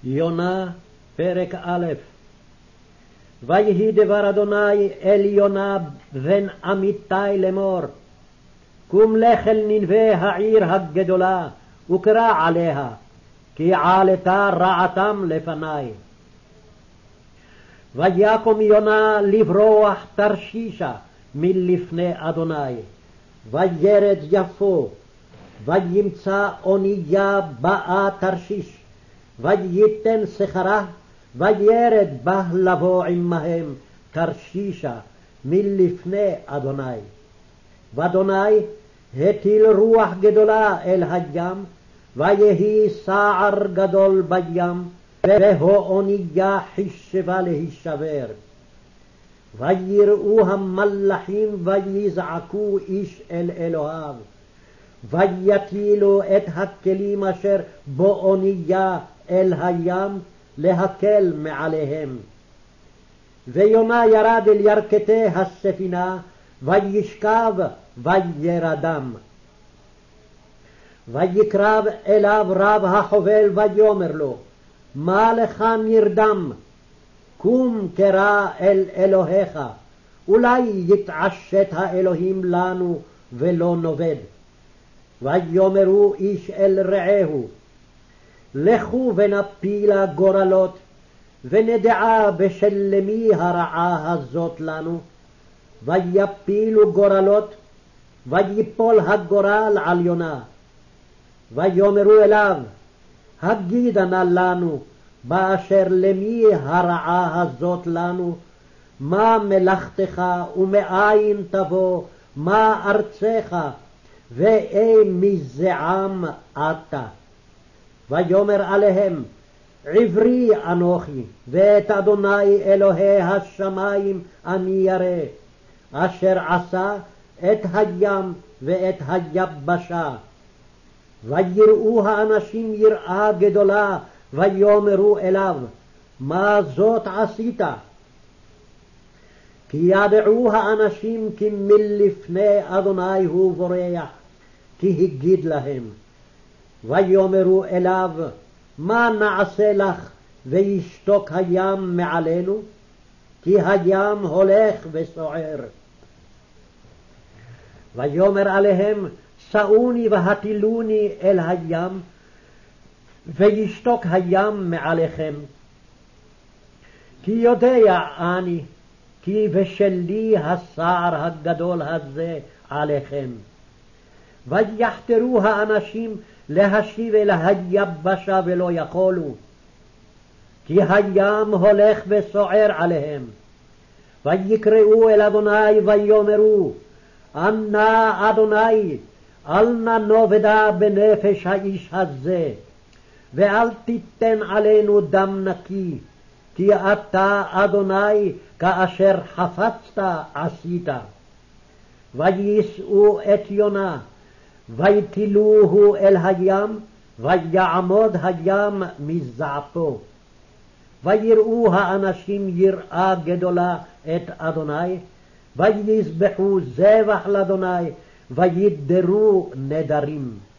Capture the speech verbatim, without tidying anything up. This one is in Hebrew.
יונה, פרק א'. ויהי דבר אדוני אל יונה בן אמיתי לאמור, קום לך אל ננבה העיר הגדולה, וקרא עליה, כי עלתה רעתם לפני. ויקום יונה לברוח תרשישה מלפני אדוני, וירד יפו, וימצא אונייה באה תרשיש, וייתן שכרה, וירד בה לבוא עמהם תרשישה מלפני אדוני. ואדוני הטיל רוח גדולה אל הים, ויהי סער גדול בים, והאונייה חישבה להישבר. ויראו המלאכים ויזעקו איש אל אלוהיו, ויטילו את הכלים אשר באונייה אל הים להקל מעליהם. ויונה ירד אל ירכתי הספינה, וישכב וירדם. ויקרב אליו רב החובל ויאמר לו, מה לך נרדם? קום קרא אל אלוהיך, אולי יתעשת האלוהים לנו ולא נאבד. ויאמרו איש אל רעהו, לכו ונפילה גורלות, ונדעה בשל למי הרעה הזאת לנו. ויפילו גורלות, ויפול הגורל על יונה. ויאמרו אליו, הגידה נא לנו, באשר למי הרעה הזאת לנו, מה מלאכתך ומאין תבוא, מה ארצך, ואי מזעם אתה. ויאמר עליהם, עברי אנוכי, ואת אדוני אלוהי השמיים אני ירא, אשר עשה את הים ואת היבשה. ויראו האנשים יראה גדולה, ויאמרו אליו, מה זאת עשית? כי ידעו האנשים כי מלפני אדוני הוא בורח, כי הגיד להם. ויאמרו אליו, מה נעשה לך וישתוק הים מעלינו? כי הים הולך וסוער. ויאמר עליהם, שאוני והטילוני אל הים, וישתוק הים מעליכם. כי יודע אני, כי בשלי הסער הגדול הזה עליכם. ויחתרו האנשים להשיב אל היבשה ולא יכולו, כי הים הולך וסוער עליהם. ויקראו אל אדוני ויאמרו, ענה אדוני, אל נא נאבדה בנפש האיש הזה, ואל תיתן עלינו דם נקי, כי אתה אדוני כאשר חפצת עשית. ויישאו את יונה, ויטילוהו אל הים, ויעמוד הים מזעפו. ויראו האנשים יראה גדולה את אדוני, ויזבחו זבח לאדוני, וידרו נדרים.